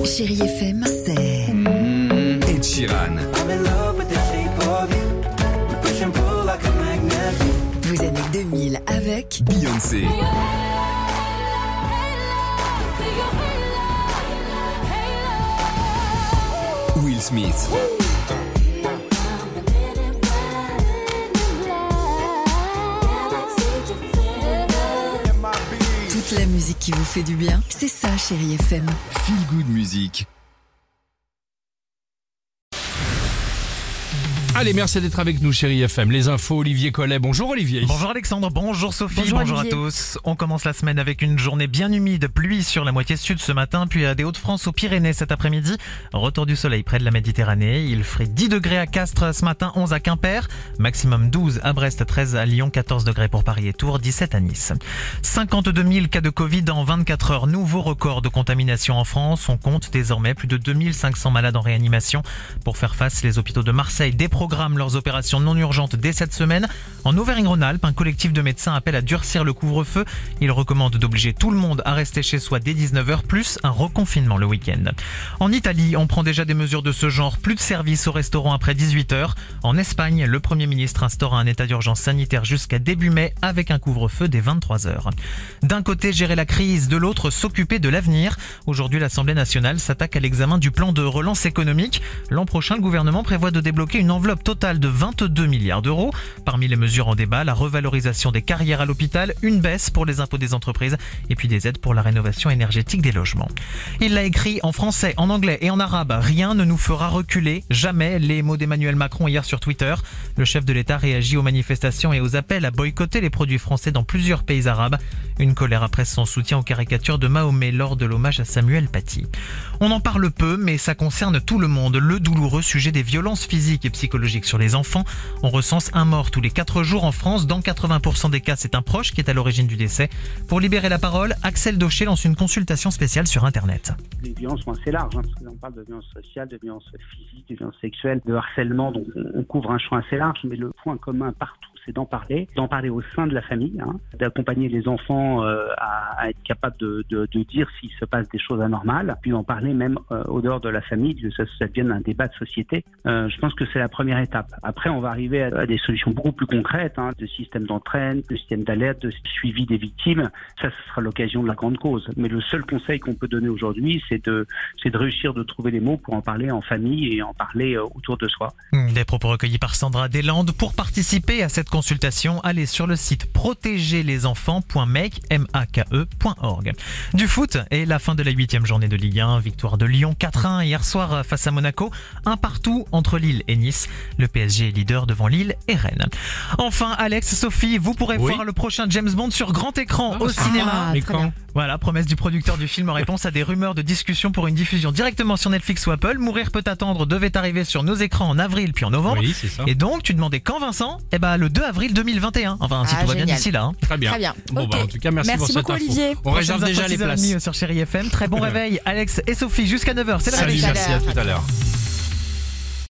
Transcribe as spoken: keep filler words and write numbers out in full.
Chérie F M, c'est Mmh, Ed Sheeran. Vos années deux mille avec Beyoncé. Will Smith. toute la musique qui vous fait du bien. C'est ça, Chérie F M. Feel Good Music. Allez, merci d'être avec nous, Chérie F M. Les infos, Olivier Collet. Bonjour Olivier. Bonjour Alexandre, bonjour Sophie, bonjour, bonjour à tous. On commence la semaine avec une journée bien humide, pluie sur la moitié sud ce matin, puis à des Hauts-de-France aux Pyrénées cet après-midi. Retour du soleil près de la Méditerranée. Il ferait dix degrés à Castres ce matin, onze à Quimper, maximum douze à Brest, treize à Lyon, quatorze degrés pour Paris et Tours, dix-sept à Nice. cinquante-deux mille cas de Covid en vingt-quatre heures, nouveau record de contamination en France. On compte désormais plus de deux mille cinq cents malades en réanimation. Pour faire face, les hôpitaux de Marseille déprogramment leurs opérations non urgentes dès cette semaine. En Auvergne-Rhône-Alpes, un collectif de médecins appelle à durcir le couvre-feu. Il recommande d'obliger tout le monde à rester chez soi dès dix-neuf heures, plus un reconfinement le week-end. En Italie, on prend déjà des mesures de ce genre. Plus de services au restaurant après dix-huit heures. En Espagne, le Premier ministre instaure un état d'urgence sanitaire jusqu'à début mai avec un couvre-feu dès vingt-trois heures. D'un côté, gérer la crise, de l'autre, s'occuper de l'avenir. Aujourd'hui, l'Assemblée nationale s'attaque à l'examen du plan de relance économique. L'an prochain, le gouvernement prévoit de débloquer une enveloppe totale de vingt-deux milliards d'euros. Parmi les mesures en débat, la revalorisation des carrières à l'hôpital, une baisse pour les impôts des entreprises et puis des aides pour la rénovation énergétique des logements. Il l'a écrit en français, en anglais et en arabe. Rien ne nous fera reculer, jamais. Les mots d'Emmanuel Macron hier sur Twitter. Le chef de l'État réagit aux manifestations et aux appels à boycotter les produits français dans plusieurs pays arabes. Une colère après son soutien aux caricatures de Mahomet lors de l'hommage à Samuel Paty. On en parle peu, mais ça concerne tout le monde. Le douloureux sujet des violences physiques et psychologiques sur les enfants. On recense un mort tous les quatre jours en France. Dans quatre-vingts pour cent des cas, c'est un proche qui est à l'origine du décès. Pour libérer la parole, Axel Daucher lance une consultation spéciale sur Internet. Les violences sont assez larges, hein, parce qu'on parle de violences sociales, de violences physiques, de violences sexuelles, de harcèlement, donc on couvre un champ assez large, mais le point commun partout, c'est d'en parler, d'en parler au sein de la famille, hein, d'accompagner les enfants euh, à, à être capables de, de, de dire s'il se passe des choses anormales, puis d'en parler même euh, au dehors de la famille, que ça, ça devienne un débat de société. Euh, je pense que c'est la première étape. Après, on va arriver à, à des solutions beaucoup plus concrètes, hein, de système d'entraîne, de système d'alerte, de suivi des victimes. Ça, ce sera l'occasion de la grande cause. Mais le seul conseil qu'on peut donner aujourd'hui, c'est de, c'est de réussir de trouver les mots pour en parler en famille et en parler euh, autour de soi. Des propos recueillis par Sandra Deslandes. Pour participer à cette consultation, allez sur le site protéger les enfants point make point org. Du foot et la fin de la huitième journée de Ligue un. Victoire de Lyon quatre un hier soir face à Monaco. Un partout entre Lille et Nice. Le P S G est leader devant Lille et Rennes. Enfin, Alex, Sophie, vous pourrez oui. voir le prochain James Bond sur grand écran oh, au cinéma. Ah, Mais quand ? Voilà, promesse du producteur du film en réponse à des rumeurs de discussion pour une diffusion directement sur Netflix ou Apple. Mourir peut attendre devait arriver sur nos écrans en avril puis en novembre. Oui, c'est ça. Et donc, tu demandais quand, Vincent ? Eh ben, le deux avril deux mille vingt et un. Enfin, si ah, tout va génial. bien d'ici là. Hein. Très bien. Très bien. Bon, okay. bah, en tout cas, merci, merci pour beaucoup, cette info. Olivier. On réserve Prochaines déjà les infos, places. Sur Chérie F M. Très bon réveil, Alex et Sophie, jusqu'à neuf heures. C'est la Salut, réveil. merci, à tout à l'heure.